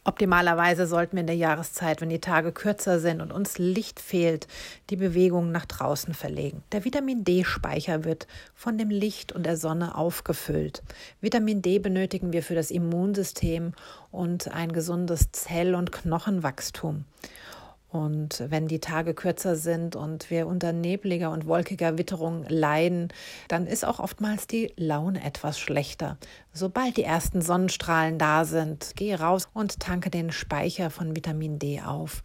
Optimalerweise sollten wir in der Jahreszeit, wenn die Tage kürzer sind und uns Licht fehlt, die Bewegung nach draußen verlegen. Der Vitamin-D-Speicher wird von dem Licht und der Sonne aufgefüllt. Vitamin D benötigen wir für das Immunsystem und ein gesundes Zell- und Knochenwachstum. Und wenn die Tage kürzer sind und wir unter nebliger und wolkiger Witterung leiden, dann ist auch oftmals die Laune etwas schlechter. Sobald die ersten Sonnenstrahlen da sind, gehe raus und tanke den Speicher von Vitamin D auf.